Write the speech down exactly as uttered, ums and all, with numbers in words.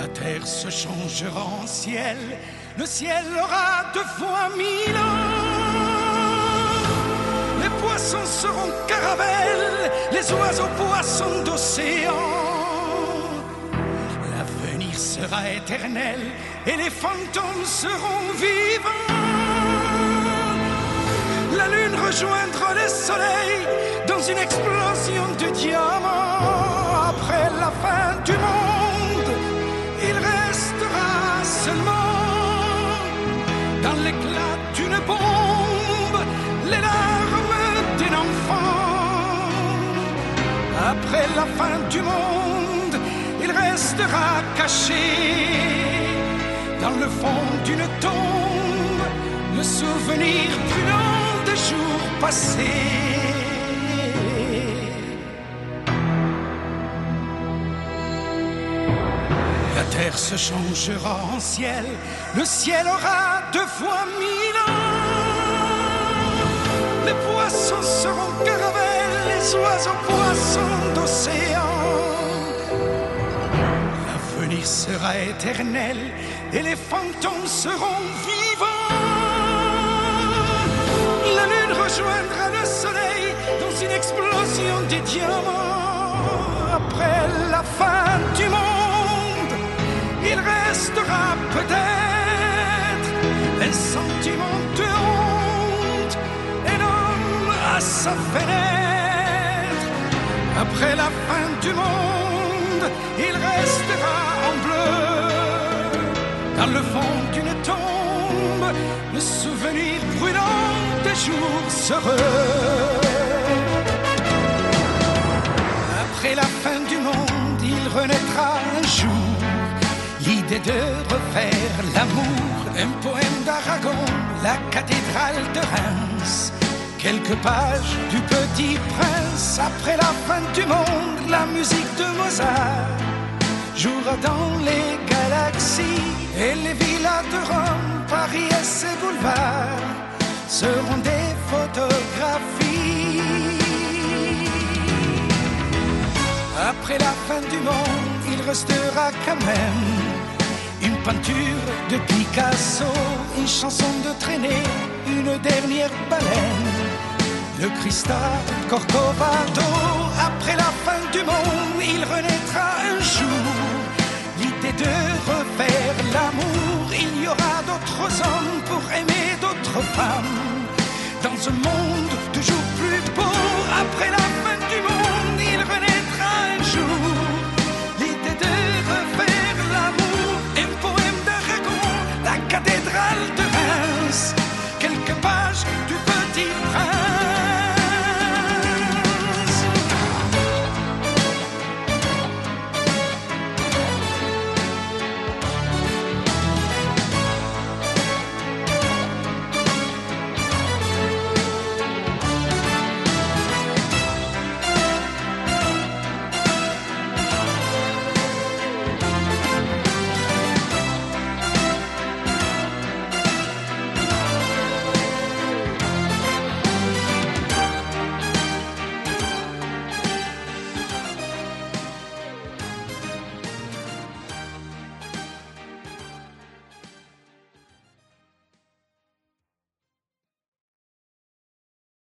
La terre se changera en ciel, le ciel aura deux fois mille ans. Les poissons seront caravelles, les oiseaux poissons d'océan. L'avenir sera éternel et les fantômes seront vivants. La lune rejoindra le soleil dans une explosion de diamants. Après la fin du monde, il restera seulement dans l'éclat d'une bombe les larmes d'un enfant. Après la fin du monde, il restera caché dans le fond d'une tombe le souvenir brûlant des jours passés. La terre se changera en ciel, le ciel aura deux fois mille ans. Les poissons seront caravelles, les oiseaux poissons d'océan. L'avenir sera éternel et les fantômes seront vivants. La lune rejoindra le soleil dans une explosion de diamants. Après la fin du monde, il restera peut-être un sentiment de honte, un homme à sa fenêtre. Après la fin du monde, il restera en bleu dans le fond d'une tombe, le souvenir brûlant des jours heureux. Après la fin du monde, il renaîtra un jour. L'idée de refaire l'amour, un poème d'Aragon, la cathédrale de Reims, quelques pages du Petit Prince. Après la fin du monde, la musique de Mozart jouera dans les galaxies et les villas de Rome, Paris et ses boulevards seront des photographies. Après la fin du monde, il restera quand même une peinture de Picasso, une chanson de traînée, une dernière baleine, le cristal Corcovado. Après la fin du monde, il renaîtra un jour. L'idée de refaire l'amour, il y aura d'autres hommes pour aimer d'autres femmes, dans un monde toujours plus beau. Après la